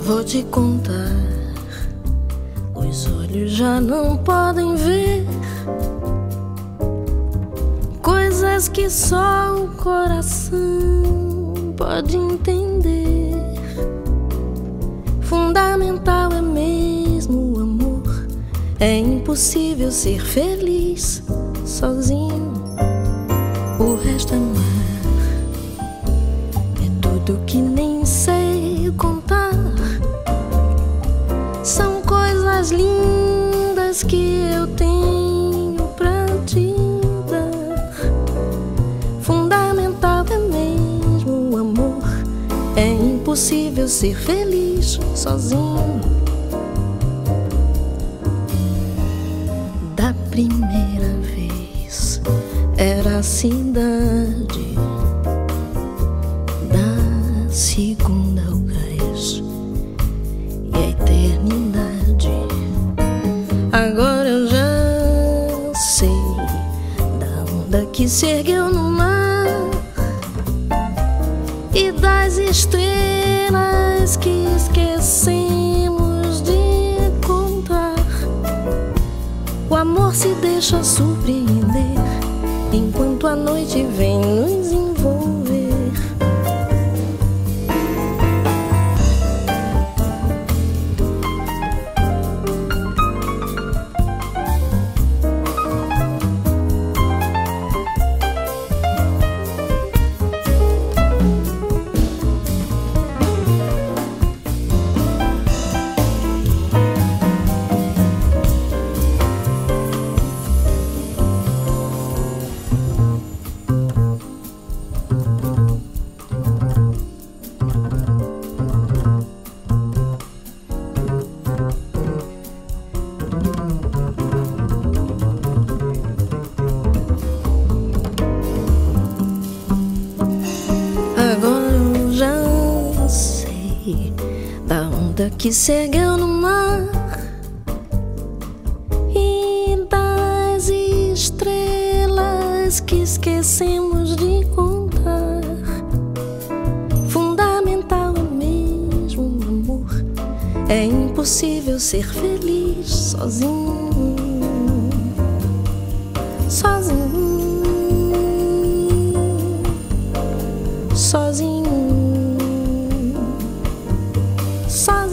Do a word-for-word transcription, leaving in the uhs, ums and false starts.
Vou te contar, os olhos já não podem ver coisas que só o coração pode entender. Fundamental é mesmo o amor, é impossível ser feliz sozinho. O resto é mar, é tudo que nem sei contar. São coisas lindas que eu tenho pra te dar. Fundamental é mesmo o amor, é impossível ser feliz sozinho. Da primeira vez era a cidade, da segunda o gás e a eternidade. Agora eu já sei da onda que se ergueu no mar e das estrelas que esquecemos de contar. O amor se deixa surpreender enquanto a noite vem nos envolver. Agora eu já sei da onda que se ergueu no mar e das estrelas que esquecemos de contar. Fundamental é mesmo o amor, é impossível ser feliz sozinho. Sozinho. Sozinho, sozinho.